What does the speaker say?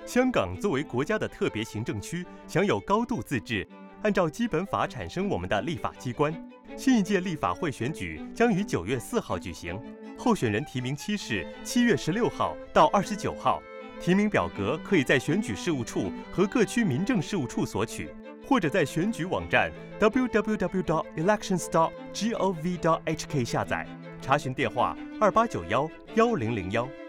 香港作为国家的特别行政区，享有高度自治，按照基本法产生我们的立法机关。新一届立法会选举将于9月4号举行，候选人提名期是7月16号到29号。提名表格可以在选举事务处和各区民政事务处索取，或者在选举网站 www.elections.gov.hk 下载。查询电话：28911001。